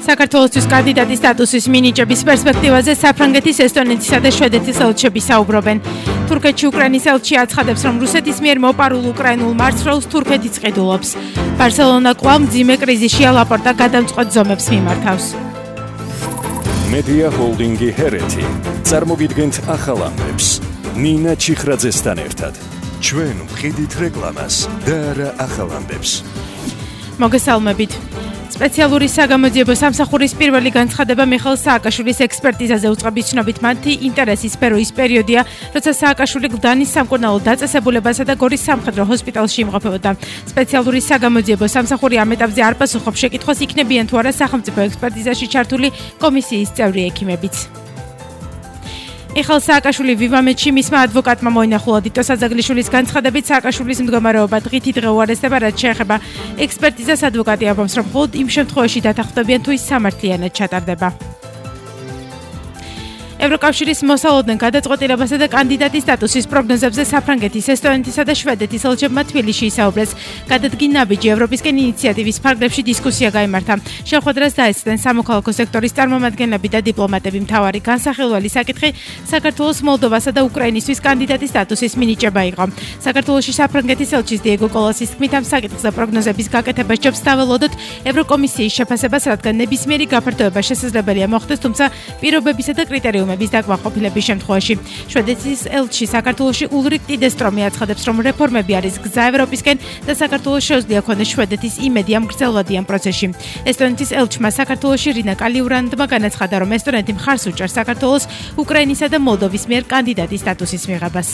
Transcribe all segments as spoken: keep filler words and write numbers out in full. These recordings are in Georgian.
საქართველოსთვის კანდიდატის სტატუსის მინიჭების პერსპექტივაზე საფრანგეთის, ესტონეთისა და შვედეთის ელჩები საუბრობენ. თურქეთში უკრაინის ელჩი აცხადებს, რომ რუსეთის მიერ მოპარულ უკრაინულ მარცვლეულს თურქეთიც ყიდულობს. ბარსელონა კვლავ მძიმე კრიზისშია, ლაპორტა გადამწყვეტ ზომებს მიმართავს. მედია ჰოლდინგი ჰერეთი წარმოგიდგენთ ახალ ამბებს. ნინა ჩიხრაძესთან ერთად. ჩვენ ვყიდით რეკლამას და არა ახალ ამბებს. მოგესალმებით. სპეციალური საგამოძიებო სამსახურის პირველი განცხადება მიხეილ სააკაშვილის ექსპერტიზაზე უწყების ცნობით მათი ინტერესის სფერო ის პერიოდია, როცა სააკაშვილი გლდანის სამკურნალო დაწესებულებასა და გორის სამხედრო ჰოსპიტალში იმყოფებოდა. სპეციალური საგამოძიებო სამსახური ამ ეტაპზე არ პასუხობს შეკითხვას, იქნებიან თუ არა სახელმწიფო ექსპერტიზაში ჩართული კომისიის წევრი ექიმებიც. მიხეილ სააკაშვილი ვივამეთში მისმა ადვოკატმა მოინახულა. დიტო საზაგლიშვილის განცხადებით სააკაშვილის მდგომარეობა დღითი დღე უარესდება, რაც შეეხება ექსპერტიზას. ადვოკატი ამბობს, რომ მხოლოდ იმ შემთხვევაში დათანხმდებიან, თუ ის სამართლიანად ჩატარდება. ევროკავშირის მოსალოდნელ გადაწყვეტილებასა და კანდიდატის სტატუსის პროგნოზებზე საფრანგეთის, ესტონეთისა და შვედეთის ელჩებმა თბილისში ისაუბრეს. გადადგინ ნაბიჯი ევროპისკენ ინიციატივის ფარგლებში დისკუსია გაიმართა. შეხვედრას დაესწრნენ სამოქალაქო სექტორის წარმომადგენლები და დიპლომატები. მთავარი განსახილველი საკითხი საქართველოს, მოლდოვასა და უკრაინისთვის კანდიდატის სტატუსის მინიჭება იყო. საქართველოში საფრანგეთის ელჩის დიეგო კოლასის თქმით, ამ საკითხზე პროგნოზების გაკეთება სჯობს დაველოდოთ ევროკომისიის შეფასებას, რადგან ნებისმიერი გაფართოება შესაძლებელია მოხდეს, თუმცა პირობებისა და კრიტერიუმების დაკმაყოფილების შემთხვევაში. შვედეთის ელჩი საქართველოში ულრიკ ტიდესტრომი აცხადებს, რომ რეფორმები არის გზა ევროპისკენ და საქართველოს შეუძლია ქონდეს შვედეთის იმედი ამ გრძელვადი ამ პროცესში. ესტონეთის ელჩმა საქართველოში რინა კალიურანდმა განაცხადა, რომ ესტონეთი მხარს უჭერს საქართველოს, უკრაინისა და მოლდოვის მიერ კანდიდატის სტატუსის მიღებას.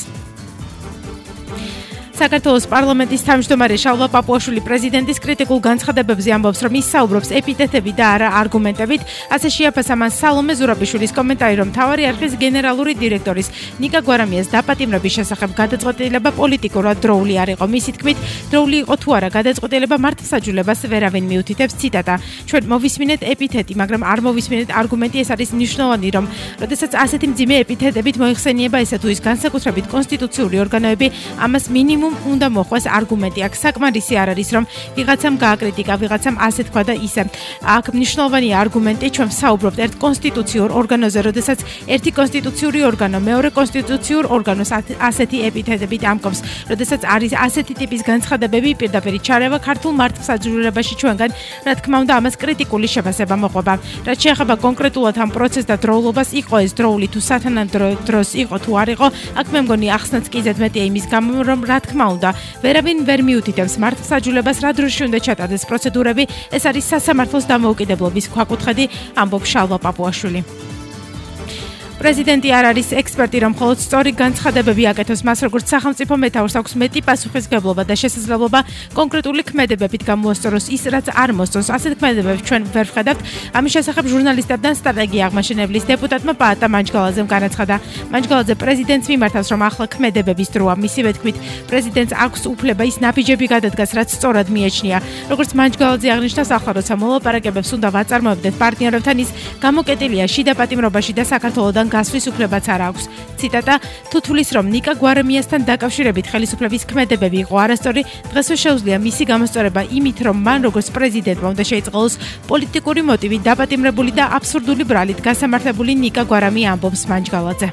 საქართველოს პარლამენტის თავმჯდომარე შალვა პაპუაშვილი პრეზიდენტის კრიტიკულ განცხადებებზე ამბობს, რომ ის საუბრობს ეპითეტებით და არა არგუმენტებით. ასე შეაფასა მან სალომე ზურაბიშვილის კომენტარი, რომ მთავარი არხის გენერალური დირექტორის ნიკა გვარამიას დაპატიმრების შესახებ გადაწყვეტილება პოლიტიკურად დროული არ იყო. მისი თქმით, დროული იყო თუ არა გადაწყვეტილება მართლმსაჯულებას ვერავინ მიუთითებს. ციტატა: ჩვენ მოვისმინეთ ეპითეტი, მაგრამ არ მოვისმინეთ არგუმენტი. ეს არის მნიშვნელოვანი, რომ როდესაც ასეთი მძიმე ეპითეტებით მოიხსენიება ესა თუ ის განსაკუთრებით კონსტიტუციური ორგანოები, ამას მინიმუმ უნდა მოხვას არგუმენტი. აქ საკმარისი არ არის, რომ ვიღაცამ გააკრიტიკა, ვიღაცამ ასე თქვა და ისე. აქ მნიშვნელოვანი არგუმენტი, ჩვენ ვსაუბრობთ ერთ კონსტიტუციურ ორგანოზე, როდესაც ერთი კონსტიტუციური ორგანო მეორე კონსტიტუციურ ორგანოს ასეთი ეპითეტებით ამკობს, როდესაც არის ასეთი ტიპის განცხადებები, პირდაპირ ჩარევა ქართულ მართლმსაჯულებაში ჩვენგან, რა თქმა უნდა, ამას კრიტიკული შეფასება მოყვება. რაც შეეხება კონკრეტულად ამ პროცესს და დროულობას, იყო ეს დროული თუ სათანადო დროს იყო თუ არ იყო, აქ მე მგონი ახსნაც კი ზედმეტია იმის გამო, რომ რა თქმა უნდა, ვერავინ ვერ მიუთითებს მართლმსაჯულებას, რა დროში უნდა ჩატარდეს პროცედურები. ეს არის სასამართლოს დამოუკიდებლობის ქვაკუთხედი, ამბობს შალვა პაპუაშვილი. პრეზიდენტი არ არის ექსპერტი, რომ მხოლოდ სწორი განცხადებები აკეთოს. მას როგორც სახელმწიფო მეთაურს აქვს მეტი პასუხისმგებლობა და შესაძლებლობა კონკრეტული ქმედებებით გამოასწოროს ის, რაც არ მოსწონს. ასეთ ქმედებებს ჩვენ ვერ ვხედავთ. ამის შესახებ ჟურნალისტებთან სტრატეგია აღმაშენებლის დეპუტატმა პაატა მანჯგალაძემ განაცხადა. მანჯგალაძე პრეზიდენტს მიმართავს, რომ ახლა ქმედებების დროა. მისივე თქმით, პრეზიდენტს აქვს უფლება ის ნაბიჯები გადადგას, რაც სწორად მიეჩნია. როგორც მანჯგალაძე აღნიშნავს, ახლა როცა მოლაპარაკებებს უნდა ვაწარმოებდეთ პარტნიორებთან, ის გამოკეტილია შიდა პატიმრობაში და საქართველოსთან გასვლის უფლებაც არ აქვს. ციტატა: თუ თulis რომ ნიკა გვარამიასთან დაკავშირებით ხელისუფლების ქმედებები იყო არასწორი, დღესვე შეუძლია მისი გამოსწორება იმით, რომ მან როგორც პრეზიდენტმა უნდა შეიწყოს პოლიტიკური მოტივით დაპატიმრებული და აბსურდული ბრალით გასამართლებული ნიკა გვარამია, ამბობს მანჯგალაძე.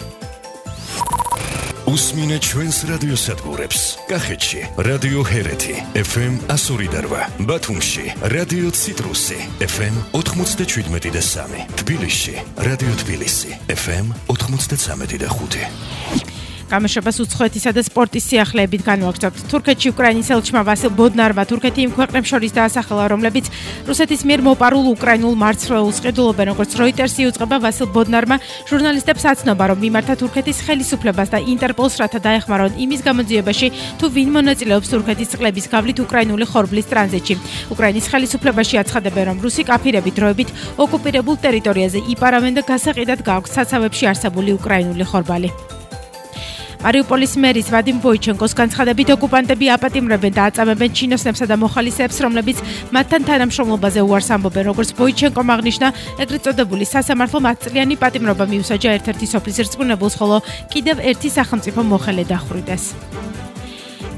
უსმინეთ ჩვენს რადიოსადგურებს. კახეთში რადიო ჰერეთი ეფ ემ εκατო ორი და რვა, ბათუმში რადიო ციტრუსი ეფ ემ ოთხმოცდაშვიდმეტი და სამი, თბილისში რადიო თბილისი ეფ ემ ოთხმოცდაცამეტი და ხუთი. გამოშვებას უცხოეთისა და სპორტის სიახლეებით განვაგრძობთ. თურქეთში უკრაინის ელჩმა ვასილ ბოდნარმა თურქეთი იმ ქვეყნებს შორის დაასახელა, რომლებიც რუსეთის მიერ მოპარულ უკრაინულ მარცვლეულს ყიდულობენ. როგორც როიტერსი იუწყება, ვასილ ბოდნარმა ჟურნალისტებს აცნობა, რომ მიმართა თურქეთის ხელისუფლებას და ინტერპოლს, რათა დაეხმარონ იმის გამოძიებაში, თუ ვინ მონაწილეობს თურქეთის წყლების გავლით უკრაინული ხორბლის ტრანზიტში. უკრაინის ხელისუფლებაში აცხადებენ, რომ რუსი კაფირები დროებით ოკუპირებულ ტერიტორიაზე იპარავენ და გასაყიდად გააქვთ საცავებში არსებული უკრაინული ხორბალი. მარიუპოლის მერის ვადიმ ბოიჩენკოს განცხადებით, ოკუპანტები აპატიმრებენ და აწამებენ ჩინოსნებსა და მოხალისეებს, რომლებიც მათთან თანამშრომლობაზე უარს ამბობენ. როგორც ბოიჩენკომ აღნიშნა, ეგრეთ წოდებული სასამართლომ ათწლიანი პატიმრობა მიუსაჯა ერთ-ერთი სოფლის რწმუნებულს, ხოლო კიდევ ერთი სახელმწიფო მოხელე დახვრიტეს.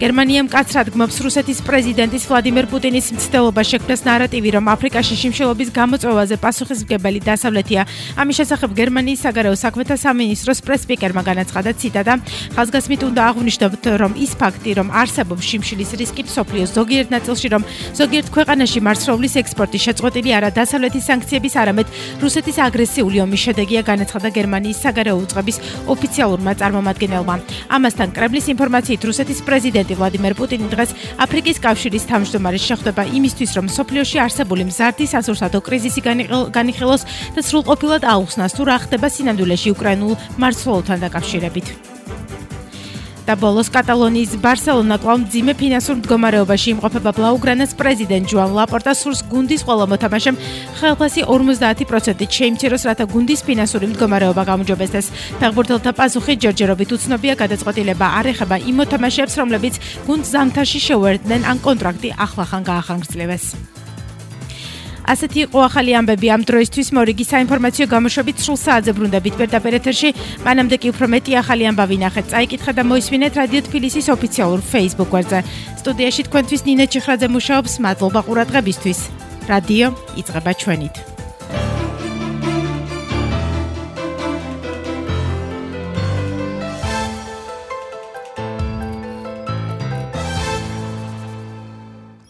გერმანია მკაცრად გმობს რუსეთის პრეზიდენტის ვლადიმერ პუტინის მცდელობას შექმნას ნარატივი, რომ აფრიკაში შიმშილობის გამოწვევაზე პასუხისმგებელი დასავლეთია. ამის შესახებ გერმანიის საგარეო საქმეთა სამინისტროს პრეს-სპიკერმა განაცხადა ციტატა: ხაზგასმით უნდა აღვნიშნოთ, რომ ის ფაქტი, რომ არსებობს შიმშილის რისკი მსოფლიოს ზოგიერთ ნაწილში, რომ ზოგიერთ ქვეყანაში მარცვლის ექსპორტი შეწყვეტილი არა დასავლეთის სანქციების, არამედ რუსეთის აგრესიული ომის შედეგია, განაცხადა გერმანიის საგარეო უწყების ოფიციალურმა წარმომადგენელმა. ამასთან კრემლის ინფორმაციით რუსეთის პრეზიდენტი ვლადიმერ პუტინი დღეს აფრიკის კავშირის თავმჯდომარეს შეხვდება იმისთვის, რომ მსოფლიოში არსებული მზარდი სასურსათო კრიზისი განიხილოს და სრულყოფილად აუხსნას, თუ რა ხდება სინამდვილეში უკრაინულ მარცვლოვთან დაკავშირებით. და ბოლოს კატალონიის ბარსელონა კვლავ მძიმე ფინანსურ მდგომარეობაში იმყოფება. ბლაუგრანას პრეზიდენტ ჯოან ლაპორტა სურს გუნდის ყველა მოთამაშემ ხელფასი ორმოცდაათი პროცენტით შეიმჩნევოს, რათა გუნდის ფინანსური მდგომარეობა გაუმჯობესდეს. ფეხბურთელთა პასუხი ჯერჯერობით უცნობია, გადაწყვეტილება არ ეხება იმ მოთამაშეებს, რომლებიც გუნდს ზამთარში შეუერთდნენ ან კონტრაქტი ახლახან გაახანგრძლივეს. ასეთი იყო ახალი ამბები ამ დროისთვის. მორიგი საინფორმაციო გამოშვებით სრულ საათზე ბრუნდებით პირდაპირ ეთერში. მანამდე კი უფრო მეტი ახალი ამბავი ნახეთ, წაიკითხეთ და მოისმინეთ რადიო თბილისის ოფიციალურ Facebook გვერდზე. სტუდიაში თქვენთვის ნინე ჩიხრაძე მუშაობს. მადლობა ყურადღებისთვის. რადიო იწყება ჩვენით.